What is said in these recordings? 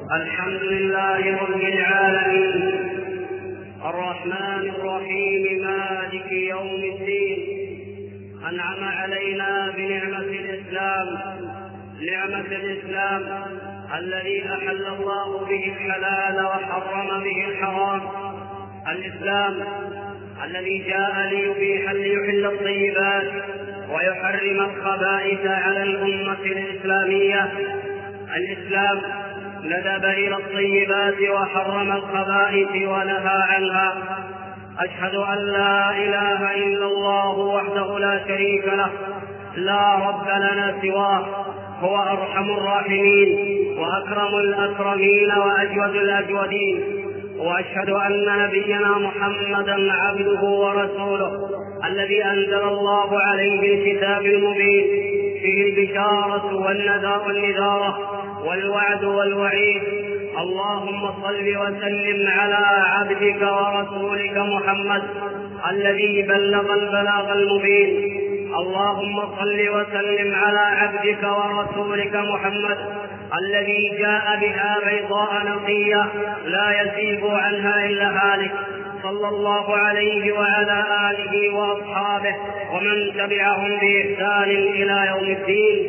الحمد لله رب العالمين، الرحمن الرحيم، مالك يوم الدين. أنعم علينا بنعمة الإسلام الذي أحل الله به الحلال وحرم به الحرام. الإسلام الذي جاء ليحل الطيبات ويحرم الخبائث على الأمة الإسلامية. الإسلام ندب إلى الطيبات وحرم الخبائث ونهى عنها. أشهد أن لا إله إلا الله وحده لا شريك له، لا رب لنا سواه، هو أرحم الراحمين وأكرم الأكرمين وأجود الأجودين. وأشهد أن نبينا محمدا عبده ورسوله الذي أنزل الله عليه الكتاب المبين، فيه البشارة والنذارة والوعد والوعيد. اللهم صل وسلم على عبدك ورسولك محمد الذي بلغ البلاغ المبين. اللهم صل وسلم على عبدك ورسولك محمد الذي جاء بها بيضاء نقية لا يزيغ عنها إلا هالك، صلى الله عليه وعلى آله وأصحابه ومن تبعهم بإحسان إلى يوم الدين،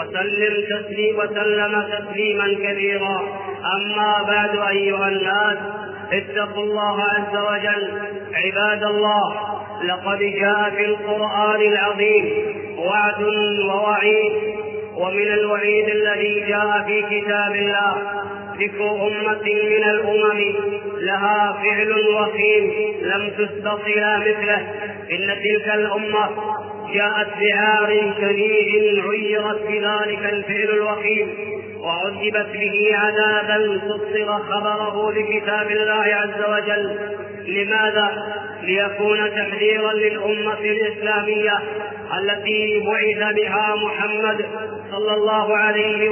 وسلم تسليما كثيرا. أما بعد، أيها الناس، اتقوا الله عز وجل. عباد الله، لقد جاء في القرآن العظيم وعد ووعيد، ومن الوعيد الذي جاء في كتاب الله ذكر أمة من الأمم لها فعل وخيم لم تسبق إلى مثله. إن تلك الأمة جاءت بعار شديد عيرت بذلك الفعل الوخيم وعذبت به عذابا فسر خبره بكتاب الله عز وجل. لماذا؟ ليكون تحذيرا للأمة الإسلامية التي بعث بها محمد صلى الله عليه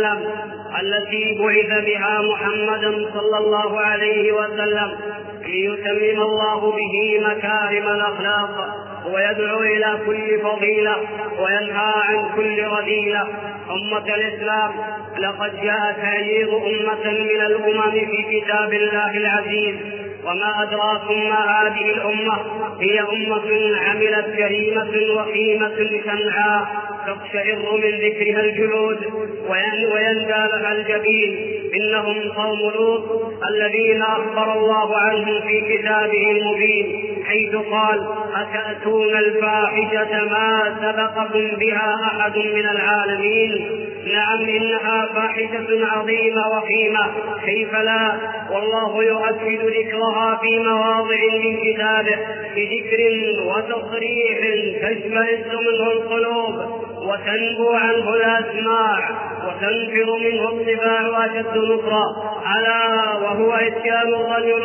وسلم، ليتمم الله به مكارم الأخلاق ويدعو إلى كل فضيلة وينهى عن كل رذيلة. أمة الإسلام، لقد جاء تعييض أمة من الأمم في كتاب الله العزيز. وما أدراكم ما هذه الأمة؟ هي أمة عملت جريمة وخيمة شنعاء تقشعر من ذكرها الجلود ويندى لها الجبين. إنهم قوم لوط الذين أخبر الله عنهم في كتابه المبين، حيث قال: أتأتون الفاحشة ما سبقكم بها أحد من العالمين. نعم، إنها فاحشة عظيمة وخيمة، كيف لا؟ والله يؤكد ذكرها في مواضع من كتابه بذكر وتصريح تشمئز منه القلوب وتنبو عنه الأسماع وتنفر منه الطباع وأشد نفرا. ألا وهو إتيان الرجل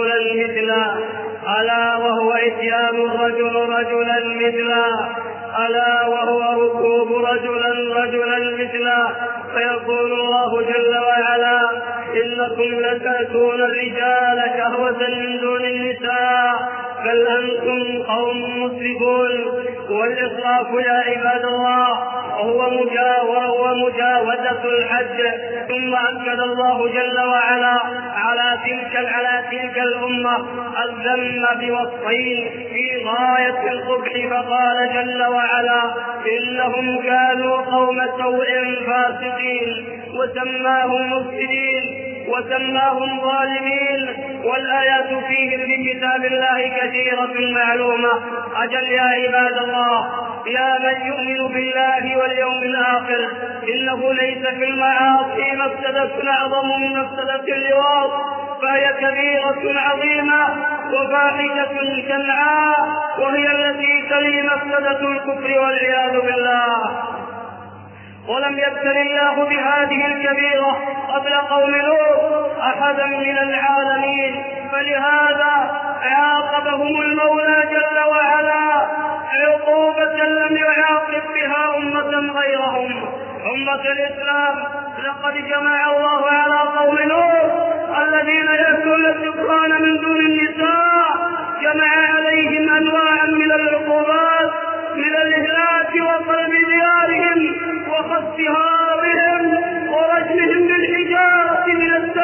رجلا مثلا، ألا وهو ركوب رجلا مثلا. فيقول الله جل وعلا: إنكم لتأتون الرجال شهوة من دون النساء، بل أنتم قوم مسرفون. والإسراف يا عباد الله وهو مجاوزة الحد. ثم أكد الله جل وعلا على تلك الأمة الذم بوصفين في غاية القبح، فقال جل وعلا: إنهم كانوا قوم سوء فاسقين، وسماهم مفسدين وسماهم ظالمين. والآيات فيهم في كتاب الله كثيرة معلومة. أجل يا عباد الله، يا من يؤمن بالله واليوم الآخر، إنه ليس في المعاصي مفسدة أعظم من مفسدة اللواط، فهي كبيرة عظيمة وفاحشة شنعاء، وهي التي تلي مفسدة الكفر والعياذ بالله. ولم يبتل الله بهذه الكبيرة قبل قوم لوط أحدا من العالمين، فلهذا عاقبهم المولى جل وعلا عقوبة لم يعاقب بها أمة غيرهم. أمة الإسلام، لقد جمع الله على قوم لوط الذين يأتون الذكران من دون النساء، جمع عليهم أنواعا من العقوبات، من الإهلاك وقلب ديارهم وخسفها بهم ورجمهم بالحجارة من السماء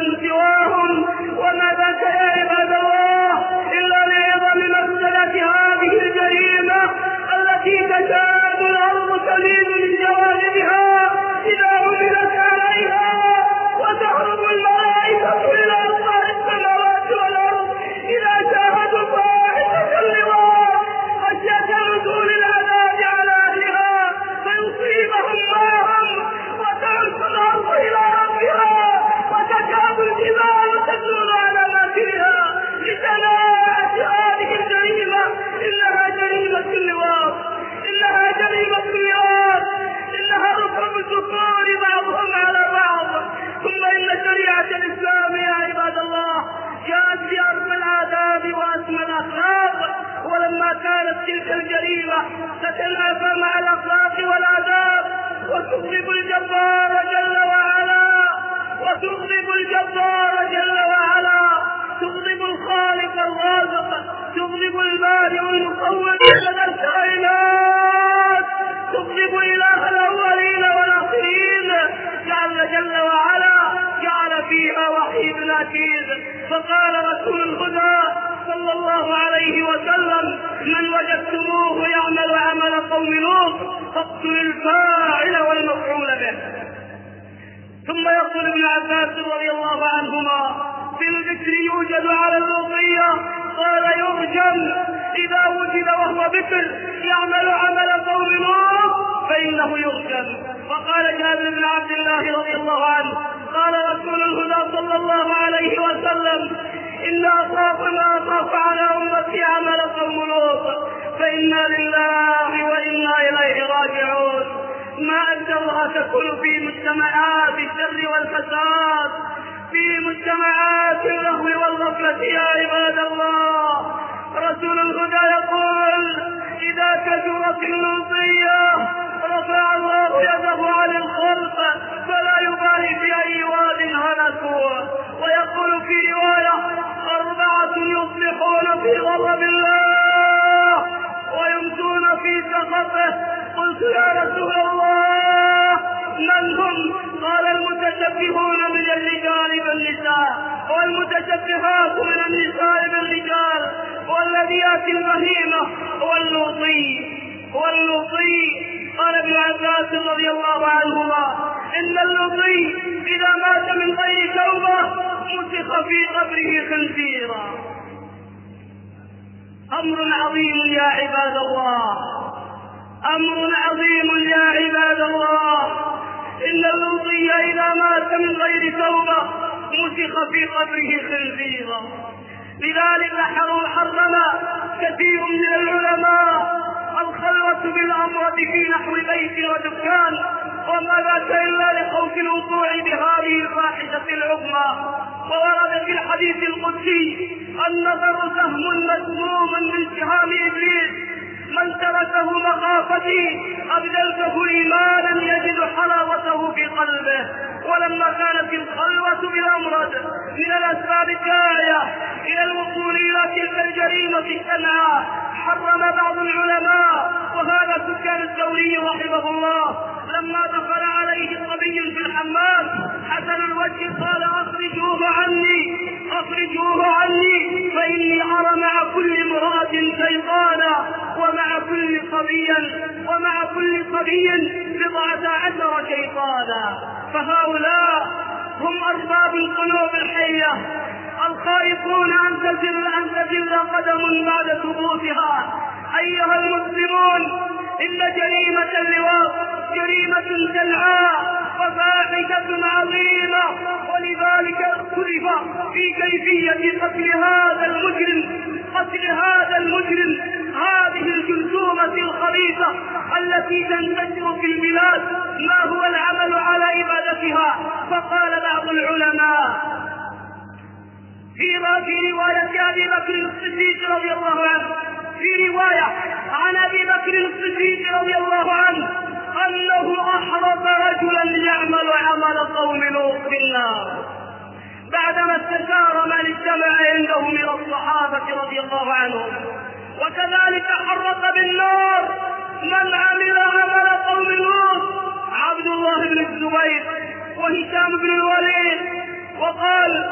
من سواهم. وما ذاك يا عباد الله إلا لعظم مفسدة هذه الجريمة التي تكاد الأرض تميل من جوانبها إذا عملت عليها، وتهرب الملائكة إلى أرض السماوات والأرض إذا شاهدوا فاحشة اللواء خشية نزول العذاب على أهلها فيصيبهم معهم، وتعرف الأرض إلى ربها، وتكاد الجبال تسير على ما فيها لشناعة هذه الجريمة. إنها جريمة اللواء، إنها جريمة الياس، إنها ركب الذكور بعضهم على بعض. ثم إن شريعة الإسلام يا عباد الله جاءت بأرض الآداب وأسمى الأخلاق، ولما كانت تلك الجريمة تتنافى مع الأخلاق والآداب وتغضب الجبار جل وعلا، وتغضب الجبار جل وعلا، تغضب الخالق الرازق، تغضب البارئ المصور لدى الكائنات، تغضب إله الأولين والآخرين. جل وعلا جعل فيها وحيد أكيد، فقال رسول الهدى صلى الله عليه وسلم: من وجدتموه يعمل عمل قوم لوط فاقتلوا الفاعل والمفعول به. ثم يقول ابن عباس رضي الله عنهما: في البكر يوجد على اللوطية، قال يرجم إذا وجد وهو بكر يعمل عمل قوم لوط فإنه يرجم. وقال جابر بن عبد الله رضي الله عنه: قال رسول الهدى صلى الله عليه وسلم: إن أخاف ما أخاف على أمتي عمل قوم لوط فإنا لله وإنا إليه راجعون. ما أكثرها تكون في مجتمعات الشر والفساد، في مجتمعات اللهو والغفلة يا عباد الله. رسول الهدى يقول: إذا كثرت اللوطية رفع الله يده عن الخلق فلا يبالي في أي واد هلكوا. ويقول في رواية: 4 يصلحون في غضب الله ويمسون في سخطه. قلت: يا رسول الله من هم؟ قال: المتشبهون من الرجال بالنساء، والمتشبهات من النساء بالرجال، والذي يأتي البهيمة هو اللوطي. قال ابن عباس رضي الله عنهما: إن اللوطي إذا مات من غير توبة مسخ في قبره خنزيرا. أمر عظيم يا عباد الله، أمر عظيم يا عباد الله. إن اللوطي إذا مات من غير توبة مسخ في قبره خنزيرا. لذلك حرم كثير من العلماء الخلوة بالأمرة في نحو بيت ودكان، وما ذاك إلا لخوف الوقوع بهذه الفاحشة العظمى. وورد في الحديث القدسي: النظر سهم مسموم من سهام إبليس، من تركه مخافتي أبدلته إيمانا يجد حلاوته في قلبه. ولما كانت الخلوة بالأمرد من الأسباب الداعية إلى الوصول إلى تلك الجريمة الشنعاء، حرم بعض العلماء، وهذا سفيان الثوري رحمه الله، لما دخل عليه صبي في الحمام حسن الوجه قال: أخرجوه عني فإني أرى مع كل امرأة شيطانا ومع كل صبي 17 شيطانا. فهؤلاء هم أرباب القلوب الحية الخائفون أن تزل قدم بعد ثبوتها. أيها المسلمون، إن جريمة اللواط جريمة شنعاء وفاحشة عظيمة، ولذلك اختلف في كيفية قتل هذا المجرم هذه الجرثومة الخبيثة التي تنتشر في البلاد. ما هو العمل على إبادتها؟ فقال بعض العلماء في رواية أبي بكر الصديق رضي الله عنه، في رواية عن أبي بكر الصديق رضي الله عنه أنه أحرق رجلا يعمل عمل قوم لوط في النار بعدما استشار من اجتمع عنده من الصحابة رضي الله عنهم. وكذلك حرق بالنار من عمل عمل قوم لوط عبد الله بن الزبير وهشام بن الوليد. وقال: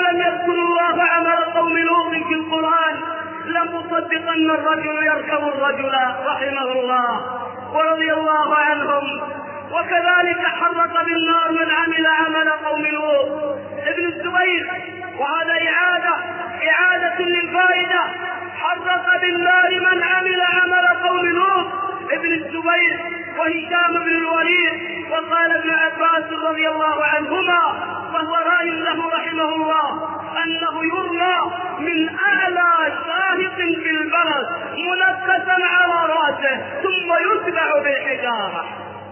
لم يذكر الله عمل قوم لوط في القرآن لمصدقن الرجل يركب الرجل رحمه الله ورضي الله عنهم. وكذلك حرق بالنار من عمل عمل قوم لوط. ابن الزبير، وهذا إعادة للفائدة، حرق بالنار من عمل عمل قوم لوط ابن الزبير وهشام بن الوليد. وقال ابن عباس رضي الله عنهما وهو رأي له رحمه الله أنه يرمى من أعلى شاهق في البلد منكسا على رأسه ثم يتبع بالحجارة.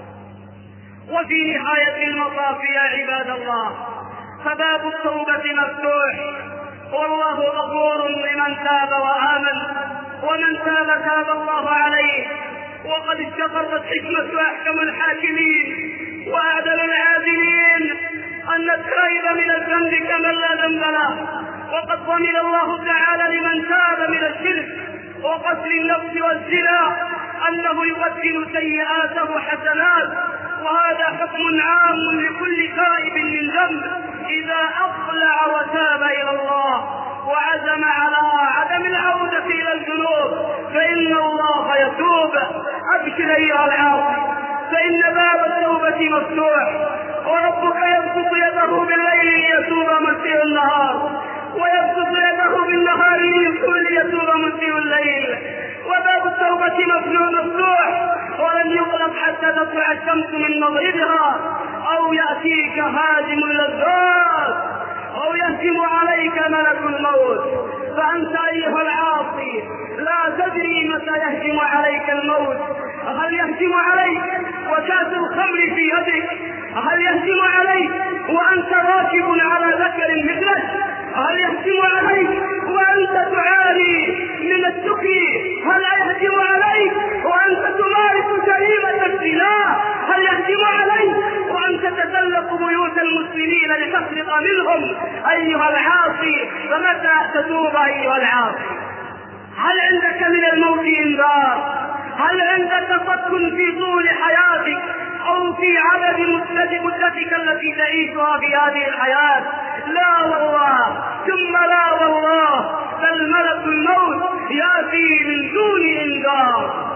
وفي نهاية المطاف يا عباد الله فباب التوبة مفتوح، والله غفور لمن تاب وآمن، ومن تاب الله عليه. وقد استقرت حكمة أحكم الحاكمين وأعدل العادلين أن التائب من الذنب كمن لا ذنب له. وقد ضمن الله تعالى لمن تاب من الشرك وقتل النفس والزنا أنه يبدل سيئاته حسنات، وهذا حكم عام لكل تائب من ذنب إذا أقلع وتاب إلى الله وعزم على عدم العودة إلى الذنوب فإن الله يتوب. أبشر أيها العاصي فإن باب التوبة مفتوح، وربك يبسط يده بالليل ليتوب مسيء النهار، ويبسط يده بالنهار ليتوب مسيء الليل. وباب التوبة مفتوح ولن يغلق حتى تطلع الشمس من مغربها أو يأتيك هاجم اللذات أو يهجم عليك ملك الموت. فأنت أيها العاصي لا تدري متى يهجم عليك الموت. هل يهجم عليك وكاس الخمر في يدك؟ هل يهجم عليك وأنت راكب على ذكر مثلك؟ هل يهجم عليك وأنت تعاني من السكر؟ هل يهجم عليك وأنت تمارس جريمة الزنا؟ هل يهجم عليك وأنت تتسلق بيوت المسلمين لتسرق منهم؟ أيها العاصي فمتى تتوب أيها العاصي؟ هل عندك من الموت إنذار؟ هل عندك صك في طول حياتك أو في عدد مدتك التي تعيشها في هذه الحياة؟ لا والله ثم لا والله، بل ملك الموت يأتي من دون إنذار.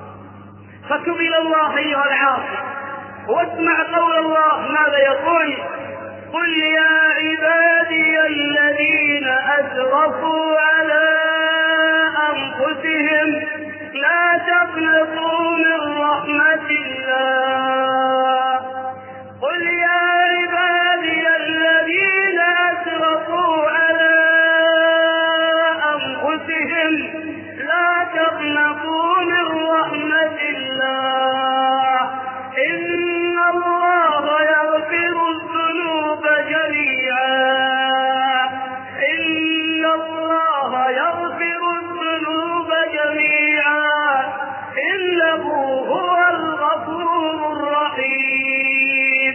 فتب إلى الله أيها العاصي واسمع قول الله ماذا يقول: قل يا عبادي الذين أسرفوا على أنفسهم لا تقنطوا من رحمة الله. قل يا عبادي الذين أسرفوا على أنفسهم لا تقنطوا من رحمة الله إن الله يغفر الذنوب جميعا إن الله يغفر الذنوب جميعا إنه هو الغفور الرحيم.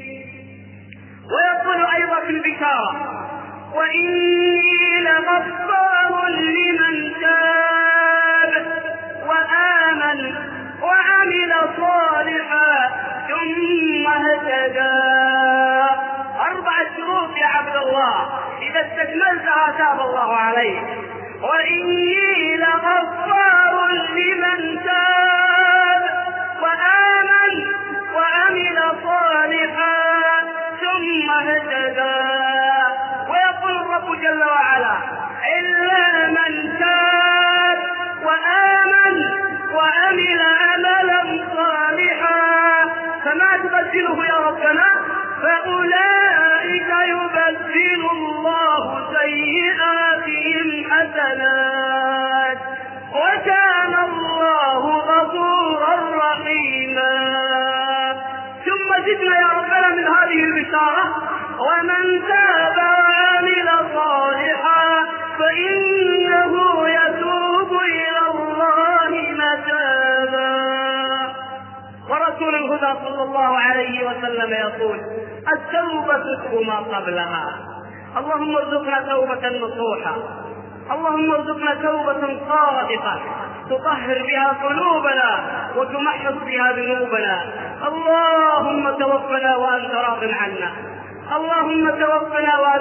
ويقول أيضا في البشارة: وإني لغفار لمن تاب وآمن وعمل صالحا ثم اهتدى. 4 شروط يا عبد الله إذا استكملتها تاب الله عليك. وإني لغفار لمن تاب وآمن وعمل صالحا ثم اهتدى. ويقول الرب جل وعلا: إلا من تاب وآمن وعمل عملا صالحا فما تبدله يا ربنا؟ فأولئك يبدل الله سيئاتهم حسنات وكان الله غفورا رحيما. ثم زدنا يا ربنا من هذه البشارة: ومن تاب وعمل صالحا فإنه يتوب إلى الله متابا. ورسول الهدى صلى الله عليه وسلم يقول: التوبة تترك ما قبلها. اللهم ارزقنا توبة نصوحا، اللهم ارزقنا توبة صادقة تطهر بها قلوبنا وتمحص بها ذنوبنا. اللهم توفنا وأنت راض عنا، اللهم توفنا وأنت راض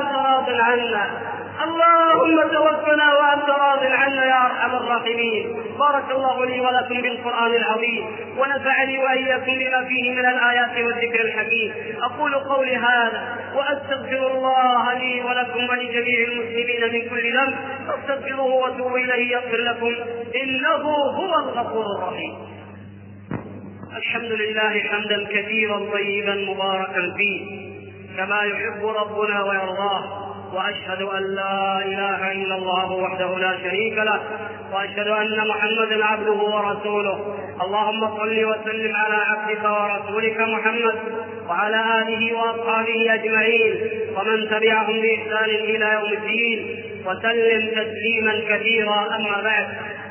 راض عنا. اللهم توفنا وأنت راض عنا يا أرحم الراحمين. بارك الله لي ولكم بالقرآن العظيم، ونفعني وإياكم بما فيه من الآيات والذكر الحكيم. أقول قولي هذا وأستغفر الله لي ولكم ولجميع المسلمين من كل ذنب، فاستغفروه وتوبوا إليه يغفر لكم إنه هو الغفور الرحيم. الحمد لله حمدا كثيرا طيبا مباركا فيه كما يحب ربنا ويرضاه، وأشهد أن لا إله إلا الله وحده لا شريك له، وأشهد أن محمدا عبده ورسوله. اللهم صل وسلم على عبدك ورسولك محمد وعلى آله وأصحابه أجمعين ومن تبعهم بإحسان إلى يوم الدين، وسلم تسليما كثيرا. أما بعد،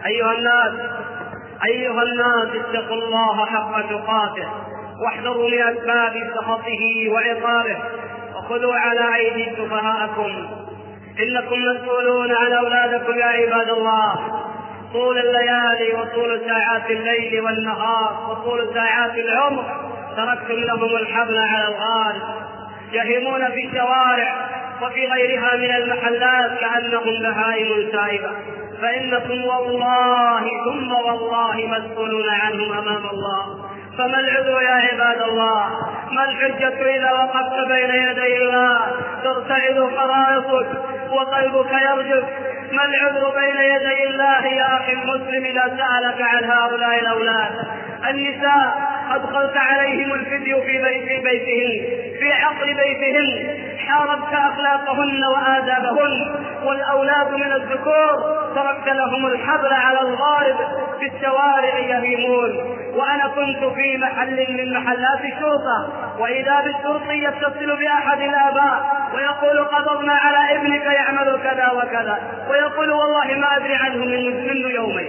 أيها الناس اتقوا الله حق تقاته، واحذروا من أسباب سخطه وعقابه، وخذوا على أيدي سفهاءكم. إنكم مسؤولون عن أولادكم يا عباد الله. طول الليالي وطول ساعات الليل والنهار وطول ساعات العمر تركتم لهم الحبل على الغال، يهيمون في الشوارع وفي غيرها من المحلات كأنهم بهائم سائبة، فإنكم والله ثم والله مسؤولون عنهم أمام الله. فما العذر يا عباد الله؟ ما الحجة إذا وقفت بين يدي الله ترتعد فرائصك وقلبك يرجف؟ ما العذر بين يدي الله يا أخي المسلم إذا سألك عن هؤلاء الأولاد؟ النساء أدخلت عليهم الفدي في بيتهن، في عقل بيتهن، حاربت أخلاقهن وآدابهن. والأولاد من الذكور تركت لهم الحبل على الغارب في الشوارع يهيمون. وأنا كنت في محل من محلات الشرطة، وإذا بالشرطي يتصل بأحد الآباء ويقول قبضنا على ابنك يعمل كذا وكذا، ويقول والله ما أدري عنه منذ يومين،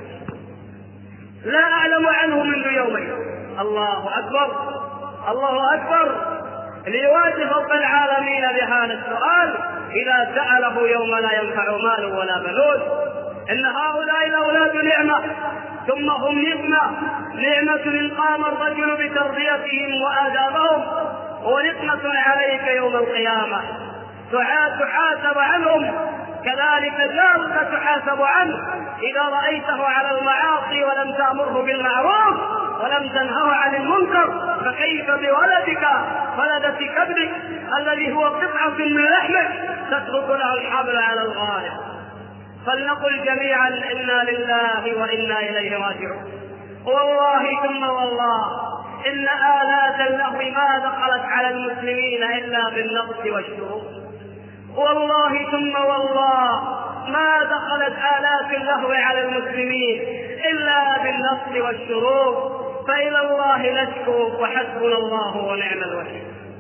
لا أعلم عنه منذ يومين. الله أكبر، الله أكبر. ليواجه رب العالمين بهذا السؤال إذا سأله يوم لا ينفع مال ولا بنون. إن هؤلاء الأولاد نعمة، ثم هم نعمة إن قام الرجل بتربيتهم وآدابهم، ونقمة عليك يوم القيامة تحاسب عنهم. كذلك جارك تحاسب عنه إذا رأيته على المعاصي ولم تأمره بالمعروف ولم تنهه عن المنكر، فكيف بولدك ولدة كبدك الذي هو قطعة من لحمك تترك له الحبل على الغارب؟ فلنقل جميعا إنا لله وإنا إليه راجعون. والله ثم والله إن آلات اللهو ما دخلت على المسلمين إلا بالنقص والشرور. والله ثم والله ما دخلت آلات اللهو على المسلمين إلا بالنقص والشرور. فإلى الله نشكو وحسبنا الله ونعم الوكيل.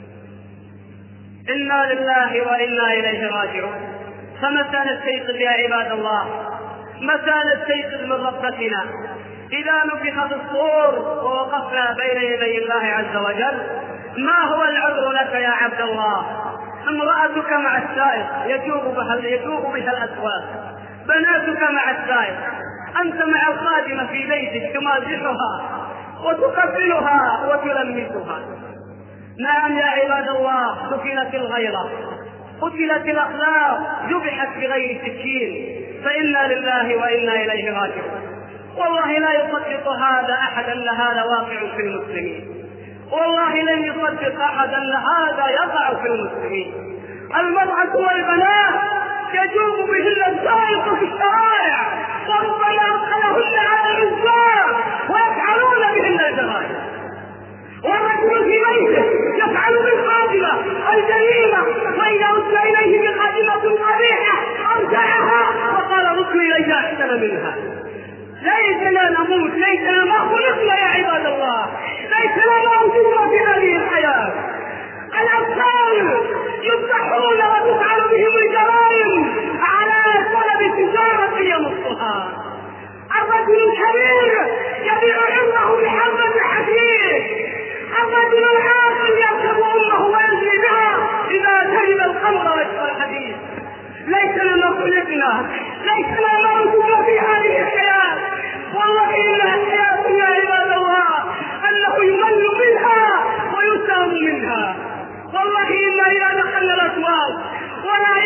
إنا لله وإنا إليه راجعون. فمتى نستيقظ يا عباد الله؟ متى نستيقظ من ربتنا؟ إذا نفخ في الصور ووقفنا بين يدي الله عز وجل، ما هو العذر لك يا عبد الله؟ امرأتك مع السائق يجوب بها الأسواق، بناتك مع السائق، أنت مع الخادمة في بيتك تمازحها وتقبلها وتلمسها. نعم يا عباد الله، سكنت الغيرة، قتلت الأخلاق، ذبحت بغير سكين. فإنا لله وإنا إليه راجعون. والله لا يصدق هذا أحد أن هذا واقع في المسلمين، والله لن يصدق أحد أن هذا يقع في المسلمين. المرأة والبنات يجوب بهن السائق في الشوارع، وربما أدخلهن على الرزاق ويفعلون بهن الجرائم. والرجل في بيته يفعل بالخادمة الجريمة، وإذا أرسل إليه بخادمة قبيحة أرجعها وقال رد إليك أحسن منها. ليسنا نموت، ليسنا ما خلقنا يا عباد الله، ليسنا ما وجدنا في هذه الحياة. الأطفال يفتحون وتفعل بهم الجرائم على سبب تجارة يمصها. الرجل الكبير يبيع عمره بحبة حشيش، الرجل العاقل يركب أمه ويجري بها إذا شرب الخمر ويشرب الحديث. ليسنا ما خلقنا، ليسنا ما وجدنا في هذه الحياة. والله إنها الحياة يا عباد الله أنه يمل منها ويسام منها. والله إنا إذا دخلنا الأسواق ولا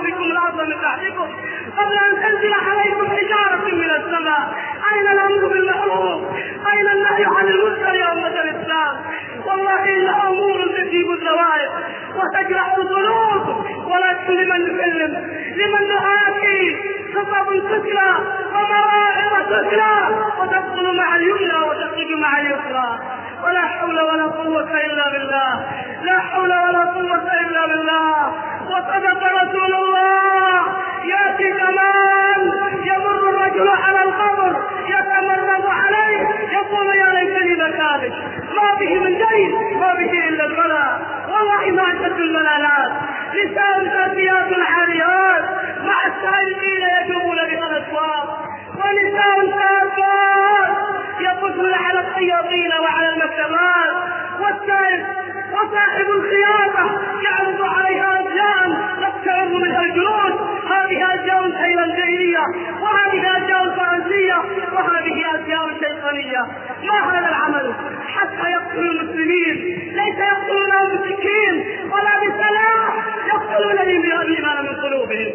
بكم الأرض من تحتكم قبل أن تنزل عليكم حجارة من السماء. أين الأمر بالمعروف؟ أين النهي عن المنكر يا أمة الإسلام؟ والله إنها أمور تجيب الزوائد وتجرح القلوب، ولكن لمن نكلم؟ لمن نحاكي؟ خطب تتلى ومواعظ تتلى وتدخل مع اليمنى وتخرج مع اليسرى، ولا حول ولا قوة إلا بالله، لا حول ولا قوة إلا بالله. وصدق رسول الله، يأتي زمان يمر الرجل على القبر يتمرد عليه يقول يا ليتني مكانك، ما به من دين، ما به إلا البلاء. والله ما أشد الملالات، نساء كاسيات عاريات مع السائلين يجرون بها الأسواق، ونساء كاسات يقفن على الخياطين وعلى المكتبات، والسائل وصاحب الخياطة يعرض عليها أزياء تقشعر منها الجلود، هذه أزياء تايلاندية، وهذه أزياء فرنسية، وهذه أزياء شيطانية. ما هذا العمل حتى يقتل المسلمين؟ ليس يقتلونهم بالسكين ولا بالسلاح، يقتلونهم بالإيمان من قلوبهم.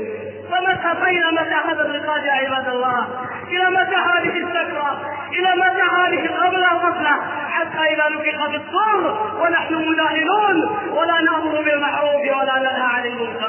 متى هذا الرقاد يا عباد الله؟ إلى متى هذه السكرة؟ إلى متى هذه الغفلة؟ حتى إذا نفخ في الصور ونحن مداهنون ولا نأمر بالمعروف ولا ننهى عن المنكر.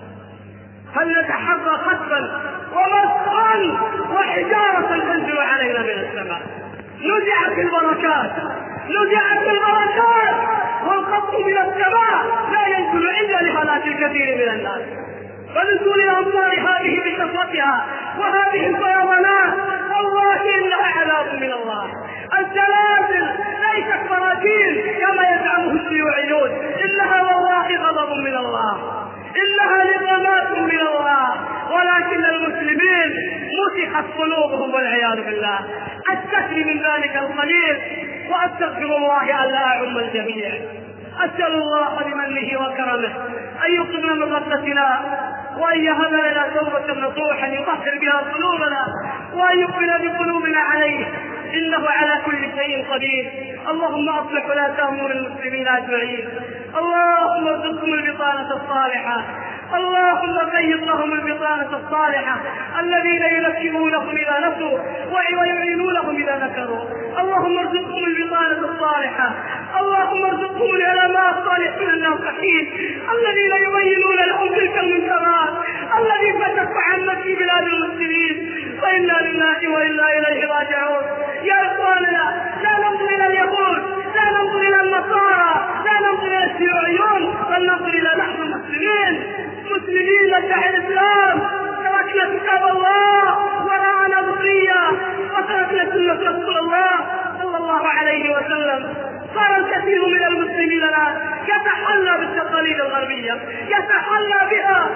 فلنتحرى خطبا ومسخا وحجارة تنزل علينا من السماء. نزعت البركات، نزعت البركات، والخط من السماء لا ينزل إلا لهلاك الكثير من الناس. فنزول الأمطار هذه بكثرتها وهذه الفيضانات والله إنها عذاب من الله. الزلازل ليست براكين كما يزعمه الشيوعيون، إنها والله غضب من الله، إنها نقمات من الله، ولكن المسلمين مسخت قلوبهم والعياذ بالله. أستكفي من ذلك القليل وأستغفر الله ألا أعم الجميع. أسأل الله بمنه وكرمه أن يقبل من غفلتنا، وأن يهب لنا توبة نصوحا يطهر بها قلوبنا، وأن يقبل بقلوبنا عليه، إنه على كل شيء قدير. اللهم أصلح ولاة أمور المسلمين أجمعين، اللهم ارزقهم البطانة الصالحة، اللهم قيض لهم البطانة الصالحة الذين يذكرونهم إذا نسوا ويعينونهم إذا ذكروا. اللهم ارزقهم البطانة الصالحة، اللهم ارزقهم العلماء الصالحين الناصحين الذين يبينون لهم تلك المنكرات الذي فتت عنا في بلاد المسلمين. فإنا لله وإنا إليه راجعون. يا إخواننا، لا ننظر إلى اليهود، لا ننظر إلى النصارى، لا ننظر إلى الشيوعيون، بل ننظر إلى نحن المسلمين، مسلمين لشعب الإسلام. تركنا كتاب الله وراءنا ذرية، وتركنا سنة رسول الله صلى الله عليه وسلم. صار الكثير من المسلمين الآن يتحلى بالتقاليد الغربية، يتحلى بها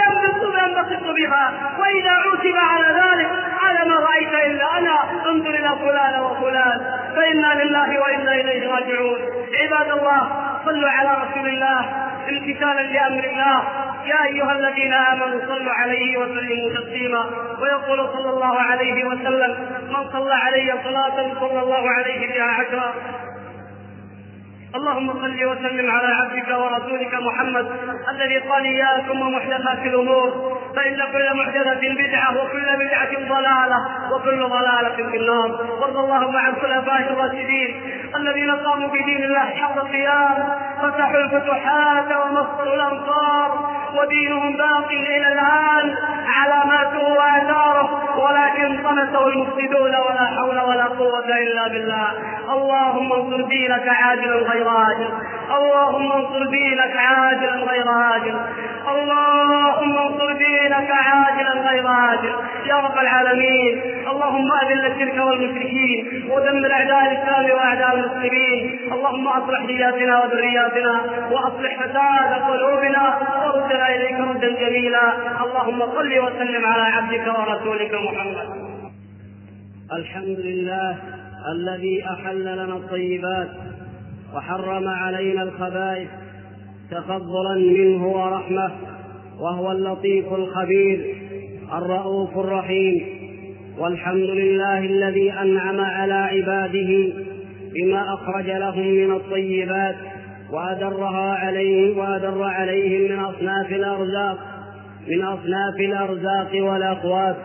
وينبسط بها، وإذا عوتب على ذلك على ما رأيت إلا أنا، انظر إلى فلان وفلان. فإنا لله وإنا إليه راجعون. عباد الله، صلوا على رسول الله امتثالا لأمر الله. يا أيها الذين آمنوا صلوا عليه وسلموا تسليما. ويقول صلى الله عليه وسلم: من صلى علي صلاة صلى الله عليه بها عشرا. اللهم صل وسلم على عبدك ورسولك محمد الذي قال: إياكم ومحدثات الأمور، فإن كل محدثة بدعة وكل بدعة ضلالة وكل ضلالة في النار. وارض اللهم عن خلفائه الراشدين الذين قاموا بدين الله حق القيام، فتحوا الفتوحات ومصروا الأمصار، ودينهم باق إلى الآن على ما سوى آثاره، ولكن طمسوا المفسدون ولا حول ولا قوة إلا بالله. اللهم انصر دينك عاجلا غير آجل، اللهم انصر دينك عاجلا غير آجل، اللهم انصر دينك عاجلا غير آجل يا رب العالمين. اللهم أذل الشرك والمشركين ودمر أعداء الإسلام وأعداء المسلمين. اللهم أصلح نياتنا وذرياتنا، وأصلح فساد قلوبنا، وردنا إليك ردا جميلا. اللهم صل وسلم على عبدك ورسولك محمد. الحمد لله الذي أحل لنا الطيبات وحرم علينا الخبائث تفضلا منه ورحمة، وهو اللطيف الخبير الرؤوف الرحيم. والحمد لله الذي أنعم على عباده بما أخرج لهم من الطيبات وأدر عليهم من أصناف الأرزاق، من أصناف الأرزاق والأقوات،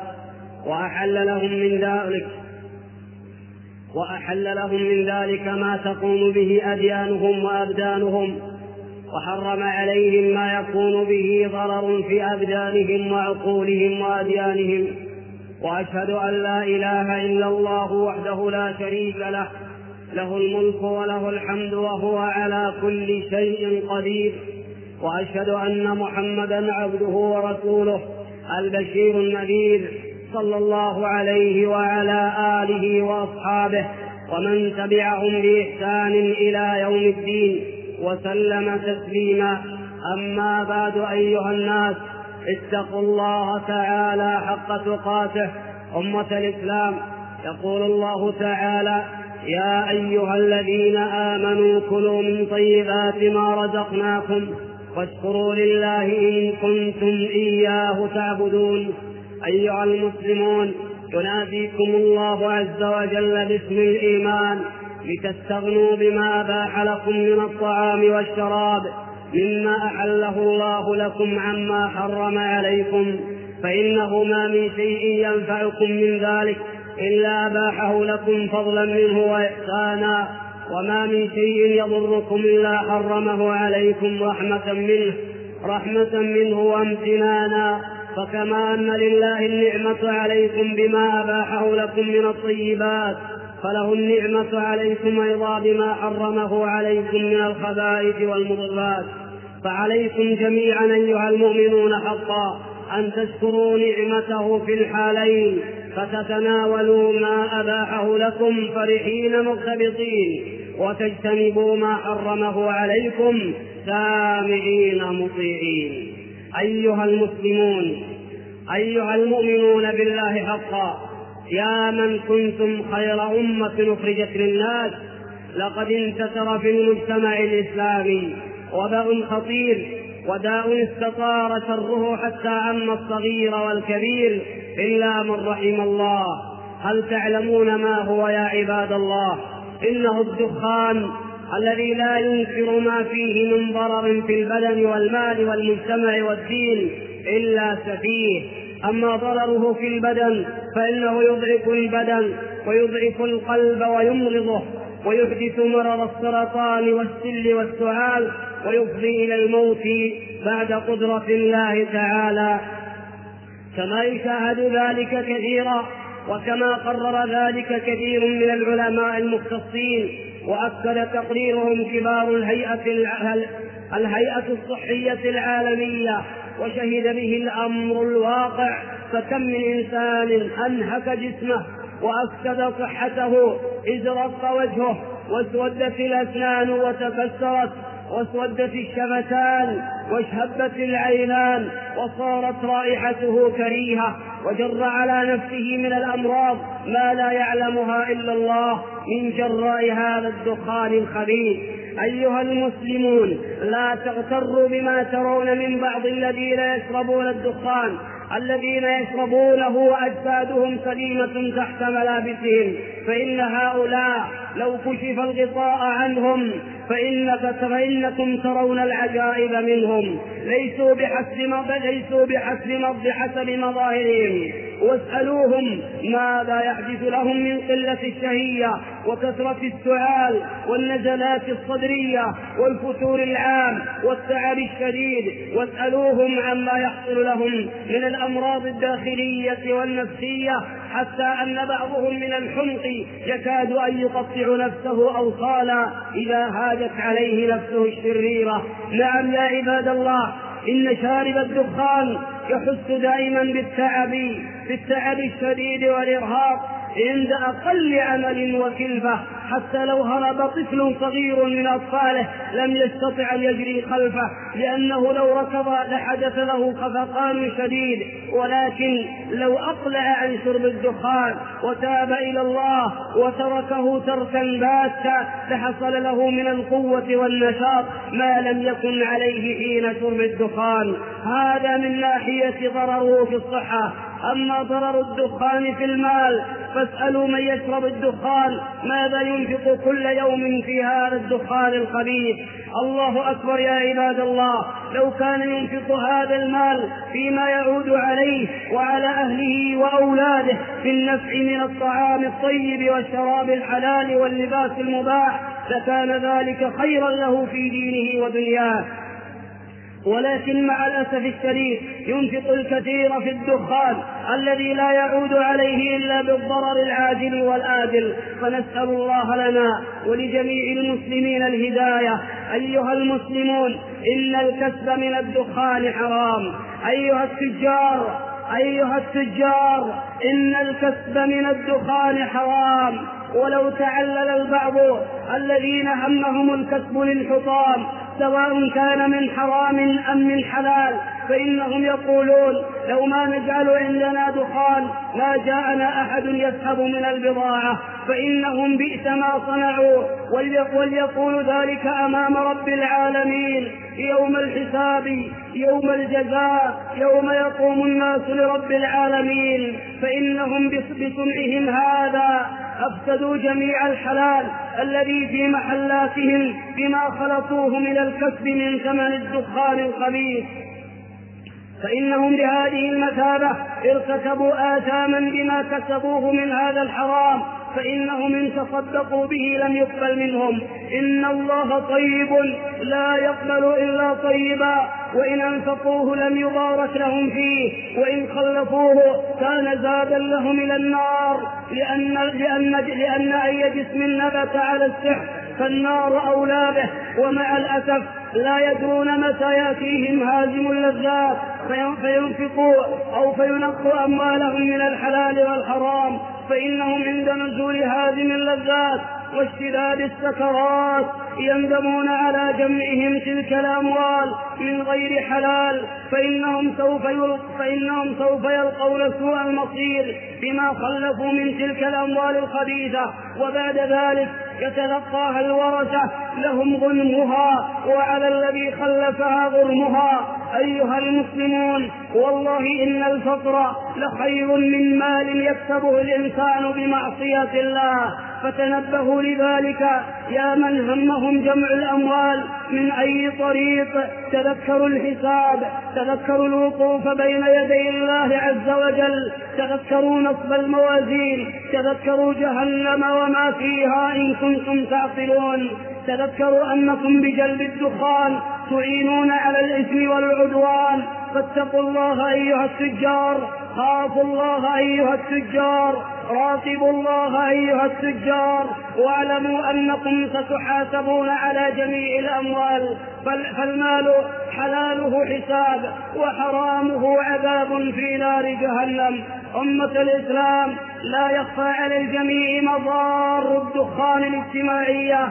وأحل لهم من ذلك ما تقوم به أديانهم وأبدانهم، وحرم عليهم ما يكون به ضرر في أبدانهم وعقولهم وأديانهم. وأشهد أن لا إله إلا الله وحده لا شريك له، له الملك وله الحمد وهو على كل شيء قدير. وأشهد أن محمدا عبده ورسوله البشير النذير، صلى الله عليه وعلى آله وأصحابه ومن تبعهم بإحسان إلى يوم الدين وسلم تسليما. أما بعد، أيها الناس، اتقوا الله تعالى حق تقاته. أمة الإسلام، يقول الله تعالى: يا أيها الذين آمنوا كلوا من طيبات ما رزقناكم واشكروا لله إن كنتم إياه تعبدون. أيها المسلمون، يناديكم الله عز وجل باسم الإيمان لتستغنوا بما أباح لكم من الطعام والشراب مما أحله الله لكم عما حرم عليكم، فإنه ما من شيء ينفعكم من ذلك إلا أباحه لكم فضلا منه وإحسانا، وما من شيء يضركم إلا حرمه عليكم رحمة منه وامتنانا. فكما أن لله النعمة عليكم بما أباحه لكم من الطيبات، فله النعمة عليكم أيضا بما حرمه عليكم من الخبائث والمضرات. فعليكم جميعا أيها المؤمنون حقا أن تشكروا نعمته في الحالين، فتتناولوا ما أباحه لكم فرحين مقتبطين، وتجتنبوا ما حرمه عليكم سامعين مطيعين. أيها المؤمنون بالله حقا، يا من كنتم خير أمة أخرجت للناس، لقد انتشر في المجتمع الإسلامي وباء خطير وداء استطار شره حتى عم الصغير والكبير إلا من رحم الله. هل تعلمون ما هو يا عباد الله؟ إنه الدخان الذي لا ينكر ما فيه من ضرر في البدن والمال والمجتمع والدين إلا سفيه. أما ضرره في البدن فإنه يضعف البدن ويضعف القلب ويمرضه، ويحدث مرض السرطان والسل والسعال، ويفضي إلى الموت بعد قدرة الله تعالى، كما يشاهد ذلك كثيرا، وكما قرر ذلك كثير من العلماء المختصين، وأكد تقريرهم كبار الهيئة الصحية العالمية، وشهد به الأمر الواقع. فكم من إنسان أنهك جسمه وأفسد صحته إذ رق وجهه، واسودت الأسنان وتكسرت، واسودت الشفتان، واشهبت العينان، وصارت رائحته كريهة، وجر على نفسه من الأمراض ما لا يعلمها إلا الله من جراء هذا الدخان الخبيث. أيها المسلمون، لا تغتروا بما ترون من بعض الذين يشربون الدخان، الذين يشربونه وأجسادهم سليمة تحت ملابسهم، فإن هؤلاء لو كشف الغطاء عنهم فإنكم ترون العجائب منهم، ليسوا بحسب مظاهرهم. واسألوهم ماذا يحدث لهم من قلة الشهية وكثرة السعال والنزلات الصدرية والفتور العام والتعب الشديد، واسألوهم عما يحصل لهم من الأمراض الداخلية والنفسية، حتى أن بعضهم من الحمق يكاد أن يقطع نفسه أوصالا إذا هاجت عليه نفسه الشريرة. نعم يا عباد الله، إن شارب الدخان يحس دائما بالتعب الشديد والإرهاق عند أقل عمل وكلفة، حتى لو هرب طفل صغير من أطفاله لم يستطع أن يجري خلفه، لأنه لو ركض لحدث له خفقان شديد. ولكن لو أقلع عن شرب الدخان وتاب إلى الله وتركه تركا باتا لحصل له من القوة والنشاط ما لم يكن عليه حين شرب الدخان. هذا من ناحية ضرره في الصحة. أما ضرر الدخان في المال فاسألوا من يشرب الدخان ماذا ينفق كل يوم في هذا الدخان الخبيث. الله أكبر يا عباد الله، لو كان ينفق هذا المال فيما يعود عليه وعلى أهله وأولاده في النفع من الطعام الطيب والشراب الحلال واللباس المباح لكان ذلك خيرا له في دينه ودنياه، ولكن مع الأسف الشديد ينفق الكثير في الدخان الذي لا يعود عليه إلا بالضرر العاجل والآجل. فنسأل الله لنا ولجميع المسلمين الهداية. أيها المسلمون، إن الكسب من الدخان حرام. أيها التجار إن الكسب من الدخان حرام. ولو تعلل البعض الذين همهم الكسب للحطام سواء كان من حرام أم من حلال فإنهم يقولون لو ما نجعل عندنا دخان لا جاءنا أحد يسحب من البضاعة، فإنهم بئس ما صنعوا. وليقول ذلك أمام رب العالمين يوم الحساب، يوم الجزاء، يوم يقوم الناس لرب العالمين. فإنهم بصنعهم هذا أفسدوا جميع الحلال الذي في محلاتهم بما خلطوه من الكسب من ثمن الدخان الخبيث. فإنهم بهذه المثابة ارتكبوا آثاما بما كسبوه من هذا الحرام، فإنهم إن تصدقوا به لم يقبل منهم. إن الله طيب لا يقبل إلا طيبا، وإن أنفقوه لم يبارك لهم فيه، وإن خلفوه كان زادا لهم إلى النار، لأن أي جسم نبت على السحر فالنار أولى به. ومع الأسف لا يدرون متى يأتيهم هازم اللذات فينفقوا أو فينقوا أموالهم من الحلال والحرام، فإنهم عند نزول هازم اللذات واشتداد السكرات يندمون على جمعهم تلك الأموال من غير حلال، فإنهم سوف يلقون سوء المصير بما خلفوا من تلك الأموال الخبيثة، وبعد ذلك يتلقاها الورثة لهم غنمها وعلى الذي خلفها غرمها. أيها المسلمون، والله إن الفقر لخير من مال يكسبه الإنسان بمعصية الله، فتنبهوا لذلك يا من همهم جمع الأموال من أي طريق. تذكروا الحساب، تذكروا الوقوف بين يدي الله عز وجل، تذكروا نصب الموازين، تذكروا جهنم وما فيها إن كنتم تعقلون، تذكروا أنكم بجلب الدخان تعينون على الإثم والعدوان. فاتقوا الله أيها التجار، خافوا الله أيها التجار، راقبوا الله أيها التجار، واعلموا أنكم ستحاسبون على جميع الأموال، فالمال حلاله حساب وحرامه عذاب في نار جهنم. أمة الإسلام، لا يخفى على الجميع مضار الدخان الاجتماعية،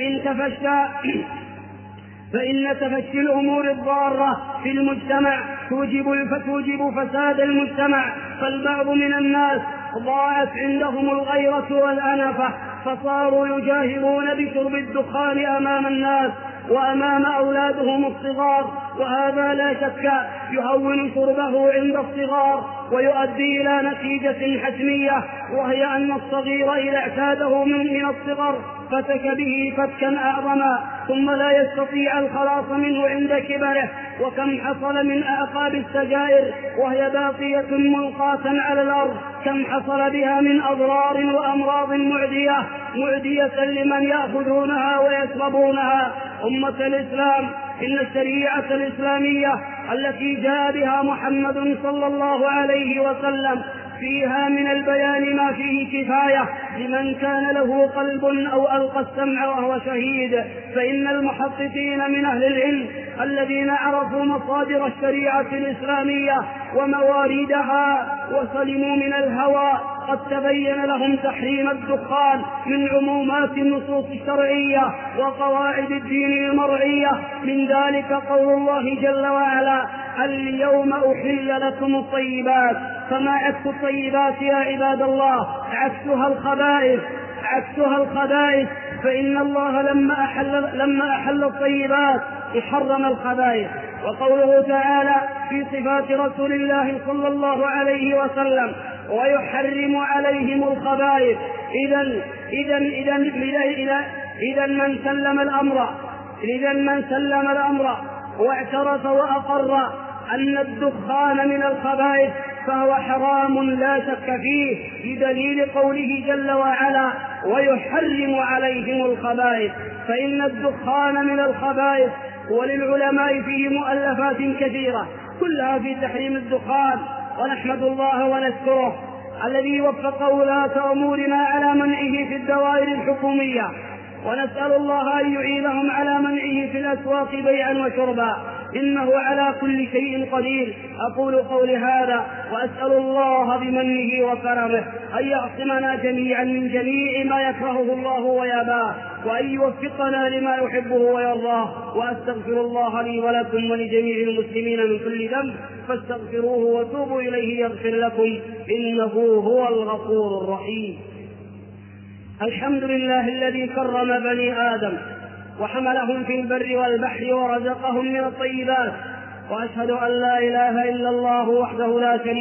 فإن تفشي الأمور الضارة في المجتمع توجب فساد المجتمع. فالبعض من الناس ضاعت عندهم الغيرة والأنفة فصاروا يجاهرون بشرب الدخان أمام الناس وأمام أولادهم الصغار، وهذا لا شك يهون شربه عند الصغار ويؤدي إلى نتيجة حتمية، وهي أن الصغير إذا اعتاده من الصغر فتك به فتكا أعظما ثم لا يستطيع الخلاص منه عند كبره. وكم حصل من أعقاب السجائر وهي باقية ملقاة على الأرض، كم حصل بها من أضرار وأمراض معدية لمن يأخذونها ويشربونها. أمة الإسلام، إن الشريعة الإسلامية التي جاء بها محمد صلى الله عليه وسلم فيها من البيان ما فيه كفاية لمن كان له قلب أو ألقى السمع وهو شهيد. فإن المحققين من أهل العلم الذين عرفوا مصادر الشريعة الإسلامية ومواردها وسلموا من الهوى قد تبين لهم تحريم الدخان من عمومات النصوص الشرعية وقواعد الدين المرعية. من ذلك قول الله جل وعلا: اليوم أحل لكم الطيبات. فما عكس الطيبات يا عباد الله؟ عكسها الخبائث. فإن الله لما أحل الطيبات حرم الخبائث. وقوله تعالى: في صفات رسول الله صلى الله عليه وسلم ويحرم عليهم الخبائث. إذا من سلم الأمر واعترف وأقر أن الدخان من الخبائث فهو حرام لا شك فيه، بدليل قوله جل وعلا ويحرم عليهم الخبائث، فإن الدخان من الخبائث. وللعلماء فيه مؤلفات كثيرة كلها في تحريم الدخان، ونحمد الله ونشكره الذي وفق ولاة أمورنا على منعه في الدوائر الحكومية، ونسأل الله أن يعينهم على منعه في الأسواق بيعا وشربا، إنه على كل شيء قدير. أقول قولي هذا وأسأل الله بمنه وكرمه أن يعصمنا جميعا من جميع ما يكرهه الله وياباه، وأن يوفقنا لما يحبه ويرضاه. وأستغفر الله لي ولكم ولجميع المسلمين من كل ذنب فاستغفروه وتوبوا إليه يغفر لكم، إنه هو الغفور الرحيم. الحمد لله الذي كرم بني آدم وحملهم في البر والبحر ورزقهم من الطيبات، وأشهد أن لا إله إلا الله وحده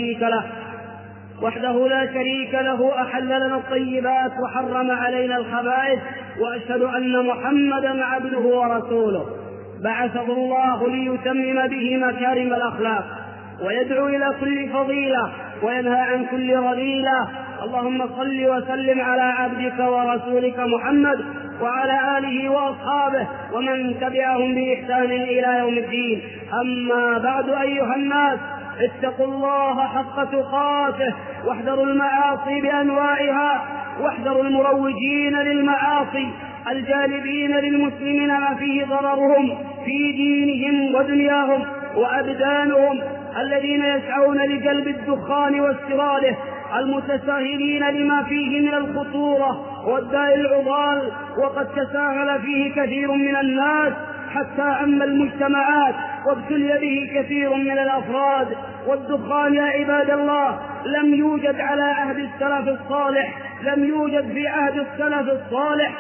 لا شريك له أحل لنا الطيبات وحرم علينا الخبائث، وأشهد أن محمدا عبده ورسوله بعثه الله ليتمم به مكارم الأخلاق ويدعو إلى كل فضيلة وينهى عن كل رذيلة. اللهم صل وسلم على عبدك ورسولك محمد وعلى آله وأصحابه ومن تبعهم بإحسان إلى يوم الدين. أما بعد أيها الناس، اتقوا الله حق تقاته واحذروا المعاصي بأنواعها، واحذروا المروجين للمعاصي الجالبين للمسلمين ما فيه ضررهم في دينهم ودنياهم وأبدانهم، الذين يسعون لجلب الدخان واستراده، المتساهلين لما فيه من الخطورة والداء العضال، وقد تساهل فيه كثير من الناس حتى عم المجتمعات وابتلي به كثير من الأفراد. والدخان يا عباد الله لم يوجد على عهد السلف الصالح، لم يوجد في عهد السلف الصالح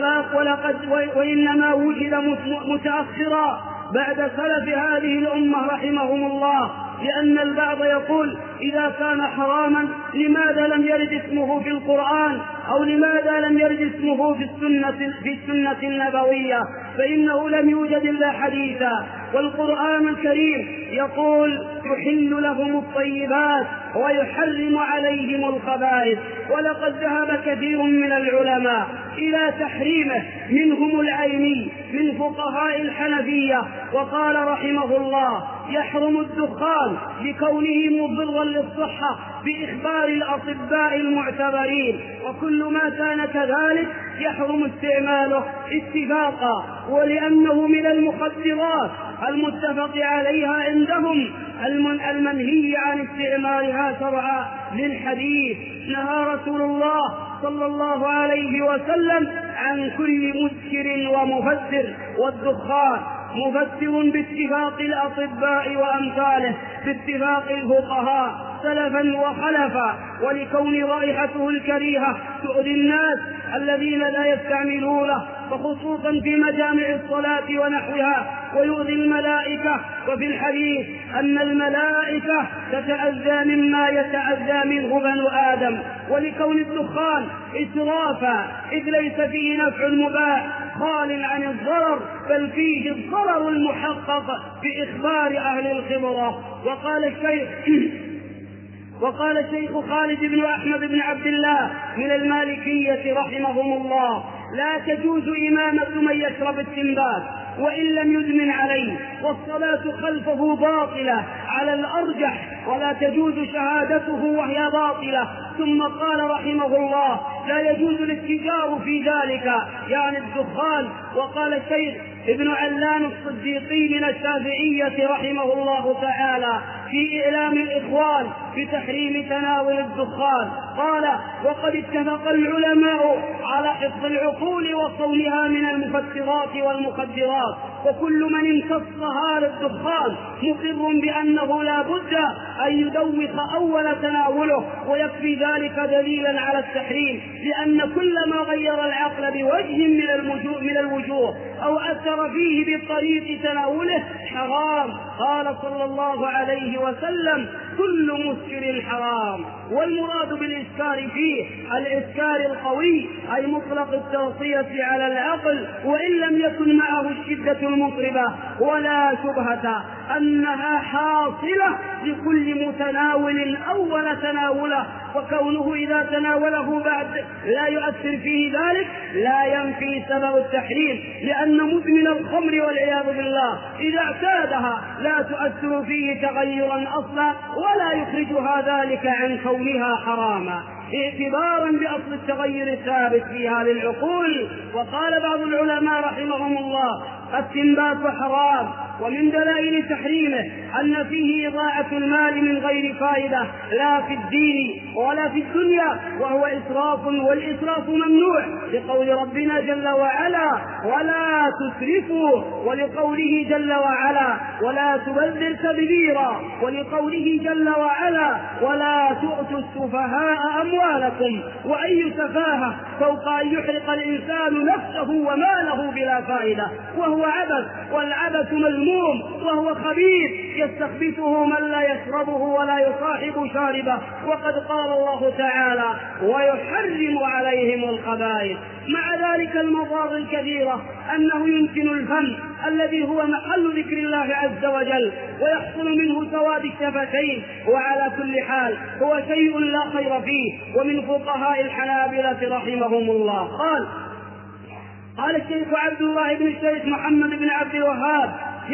وإنما وجد متأخرا بعد سلف هذه الأمة رحمهم الله، لأن البعض يقول إذا كان حراما لماذا لم يرد اسمه في القرآن، أو لماذا لم يرد اسمه في السنة النبوية، فإنه لم يوجد إلا حديثا. والقرآن الكريم يقول يحل لهم الطيبات ويحرم عليهم الخبائث، ولقد ذهب كثير من العلماء إلى تحريمه، منهم العيني من فقهاء الحنفية، وقال رحمه الله يحرم الدخان لكونه مضرا للصحة بإخبار الأطباء المعتبرين، وكل ما كان كذلك يحرم استعماله اتفاقا، ولأنه من المخدرات المتفق عليها عندهم المنهي عن استعمالها شرعا للحديث. نهى رسول الله صلى الله عليه وسلم عن كل مسكر ومفسر، والدخان مفسر باتفاق الأطباء وأمثاله، باتفاق الفقهاء سلفا وخلفا، ولكون رائحته الكريهة تؤذي الناس الذين لا يستعملونه، وخصوصا في مجامع الصلاة ونحوها، ويؤذي الملائكة. وفي الحديث أن الملائكة تتأذى مما يتأذى منه بنو آدم، ولكون الدخان إسرافا، إذ ليس فيه نفع مباح خال عن الضرر، بل فيه الضرر المحقق بإخبار أهل الخبرة. وقال الشيخ خالد بن أحمد بن عبد الله من المالكية رحمهم الله لا تجوز إمامة من يشرب التنبات وإن لم يدمن عليه، والصلاة خلفه باطلة على الأرجح، ولا تجوز شهادته وهي باطلة. ثم قال رحمه الله لا يجوز الاتجار في ذلك، يعني الدخان. وقال الشيخ ابن علان الصديقي من الشافعية رحمه الله تعالى في إعلام الإخوان بتحريم تناول الدخان قال وقد اتفق العلماء على حفظ العقول وصونها من المفسرات والمخدرات، وكل من امتص هذا الدخان مقر بأنه لا بد أن يدوخ أول تناوله، ويكفي ذلك دليلا على التحريم، لأن كل ما غير العقل بوجه من الوجوه أو أثر فيه بطريق تناوله حرام. قال صلى الله عليه وسلم: كل مسكر حرام. والمراد بالإسكار فيه الإسكار القوي أي مطلق التغطية على العقل، وإن لم يكن معه الشدة المطربة، ولا شبهة أنها حاصلة لكل متناول أول تناوله، وكونه إذا تناوله بعد لا يؤثر فيه ذلك لا ينفي سبب التحريم، لأن مدمن الخمر والعياذ بالله إذا اعتادها لا تؤثر فيه تغيرا أصلا، ولا يخرجها ذلك عن كونها حراما، اعتبارا بأصل التغير الثابت فيها للعقول. وقال بعض العلماء رحمهم الله: التنبات حرام، ومن دلائل تحريمه أن فيه إضاعة المال من غير فائدة لا في الدين ولا في الدنيا، وهو إسراف، والإسراف ممنوع لقول ربنا جل وعلا: ولا تسرفوا، ولقوله جل وعلا: ولا تبذر تبذيرا، ولقوله جل وعلا: ولا تؤتوا السفهاء أموالكم. وأي سفاهة فوق أن يحرق الإنسان نفسه وماله بلا فائدة، وهو عبث، والعبث مذموم وهو خبيث يستخبثه من لا يشربه ولا يصاحب شاربه. وقد قال الله تعالى: ويحرم عليهم الخبائث. مع ذلك المضار الكثيرة أنه يمكن الفم الذي هو محل ذكر الله عز وجل ويحصل منه سواد الشفتين، وعلى كل حال هو شيء لا خير فيه. ومن فقهاء الحنابلة رحمهم الله قال الشيخ عبد الله بن الشيخ محمد بن عبد الوهاب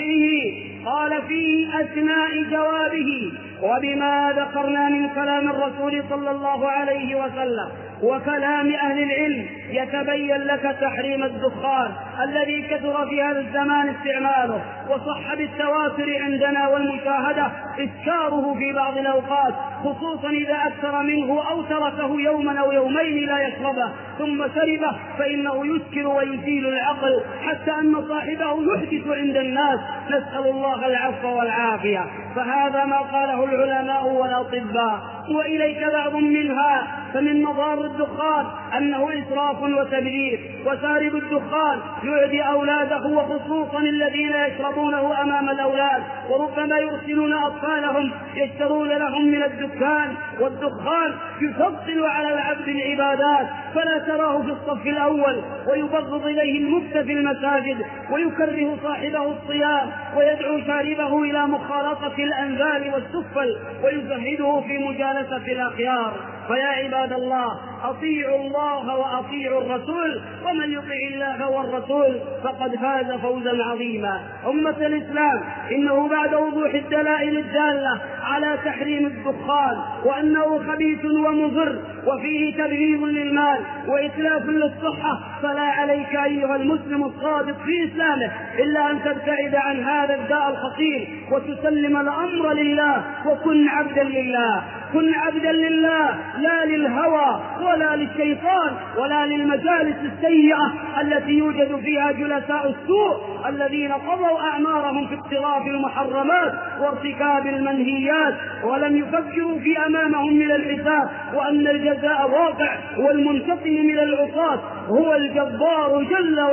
فيه أثناء جوابه: وبما ذكرنا من كلام الرسول صلى الله عليه وسلم وكلام أهل العلم يتبين لك تحريم الدخان الذي كثر في هذا الزمان استعماله، وصح بالتواتر عندنا والمشاهدة إسكاره في بعض الأوقات، خصوصا إذا أكثر منه أو تركه يوما أو يومين لا يشربه ثم شربه، فإنه يسكر ويزيل العقل، حتى أن صاحبه يحدث عند الناس، نسأل الله العفو والعافية. فهذا ما قاله العلماء والأطباء. وإليك بعض منها. فمن مضار الدخان أنه إسراف وتبذير، وشارب الدخان يعدي أولاده، وخصوصا الذين يشربونه أمام الأولاد، وربما يرسلون أطفالهم يشترون لهم من الدكان، والدخان يفضل على العبد العبادات، فلا تراه في الصف الأول، ويبغض إليه المفتى في المساجد، ويكره صاحبه الصيام، ويدعو شاربه إلى مخالطة الأنذال والسفل، ويزهده في مجالسة الأخيار. فيا عباد الله، أطيعوا الله وأطيعوا الرسول، ومن يطع الله والرسول فقد فاز فوزا عظيما. أمة الإسلام، إنه بعد وضوح الدلائل الدالة على تحريم الدخان وأنه خبيث ومضر وفيه تبذير للمال وإتلاف للصحة، فلا عليك أيها المسلم الصادق في إسلامه إلا أن تبتعد عن هذا الداء الخطير وتسلم الأمر لله، وكن عبدا لله. كن عبدا لله، لا للهوى ولا للشيطان ولا للمجالس السيئة التي يوجد فيها جلساء السوء الذين قضوا أعمارهم في اقتراف المحرمات وارتكاب المنهيات، ولم يفكروا في أمامهم من الحساب، وأن الجزاء واقع، والمنتقم من العصاة هو الجبار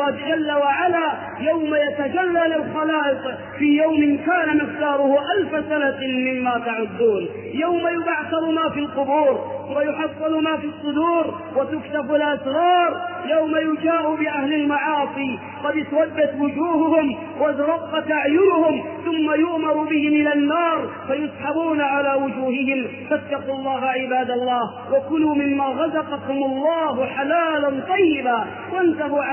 جل وعلا يوم يتجلى للخلائق في يوم كان مقداره 1000 سنة مما تعدون، يوم يبعثر ما في القبور ويحصل ما في الصدور وتكشف الأسرار، يوم يجاء بأهل المعاصي قد اسودت وجوههم وازرقت أعينهم، ثم يؤمر بهم إلى النار فيسحبون على وجوههم. فاتقوا الله عباد الله، وكلوا مما رزقكم الله حلالا طيبا، وانتهوا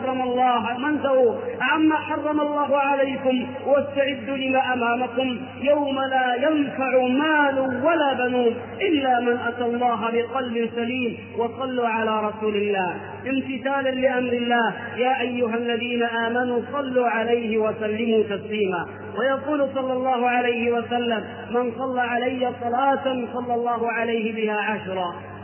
عما حرم الله عليكم، واستعدوا لما أمامكم يوم لا ينفع مال ولا بنون إلا من أتى الله بقلب سليم. وصلوا على رسول الله امتثالا لأمر الله. يا أيها الذين آمنوا صلوا عليه وسلموا تسليما. ويقول صلى الله عليه وسلم: من صلى علي صلاة صلى الله عليه بها 10.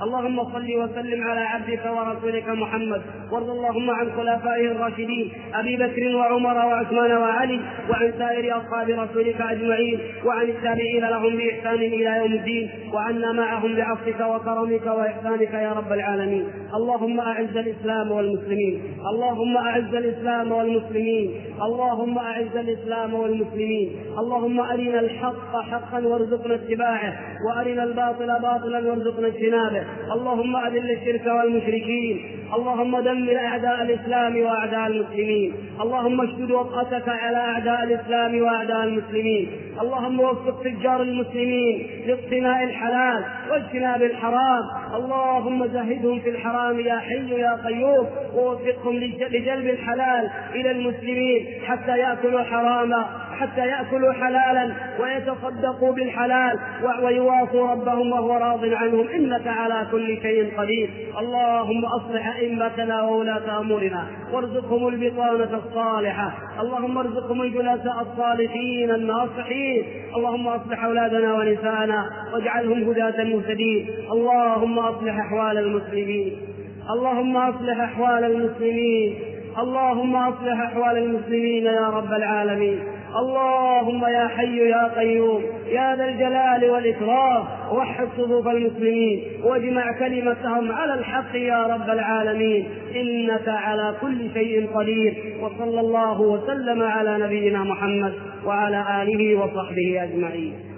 اللهم صل وسلم على عبدك ورسولك محمد. وارض اللهم عن خلفائه الراشدين أبي بكر وعمر وعثمان وعلي، وعن سائر أصحاب رسولك أجمعين، وعن التابعين لهم بإحسان إلى يوم الدين، وعنا معهم بعفوك وكرمك وإحسانك يا رب العالمين. اللهم أعز الإسلام والمسلمين، اللهم أعز الإسلام والمسلمين، اللهم أعز الإسلام والمسلمين. اللهم أرنا الحق حقا وارزقنا اتباعه، وأرنا الباطل باطلا وارزقنا اجتنابه. اللهم أذل الشرك والمشركين، اللهم دمر أعداء الإسلام وأعداء المسلمين. اللهم اشدد وطأتك على أعداء الإسلام وأعداء المسلمين. اللهم وفق تجار المسلمين لاقتناء الحلال واجتناب الحرام. اللهم زهدهم في الحرام يا حي يا قيوم، ووفقهم لجلب الحلال إلى المسلمين حتى يأكلوا حلالا ويتصدقوا بالحلال ويوافوا ربهم وهو راض عنهم، إنك على كل شيء قدير. اللهم أصلح أئمتنا وولاة أمورنا وارزقهم البطانة الصالحة، اللهم ارزقهم الجلساء الصالحين الناصحين. اللهم أصلح أولادنا ونساءنا واجعلهم هداة مهتدين. اللهم أصلح أحوال المسلمين، اللهم أصلح أحوال المسلمين، اللهم أصلح أحوال المسلمين يا رب العالمين. اللهم يا حي يا قيوم يا ذا الجلال والإكرام وحد صفوف المسلمين واجمع كلمتهم على الحق يا رب العالمين، إنك على كل شيء قدير. وصلى الله وسلم على نبينا محمد وعلى آله وصحبه أجمعين.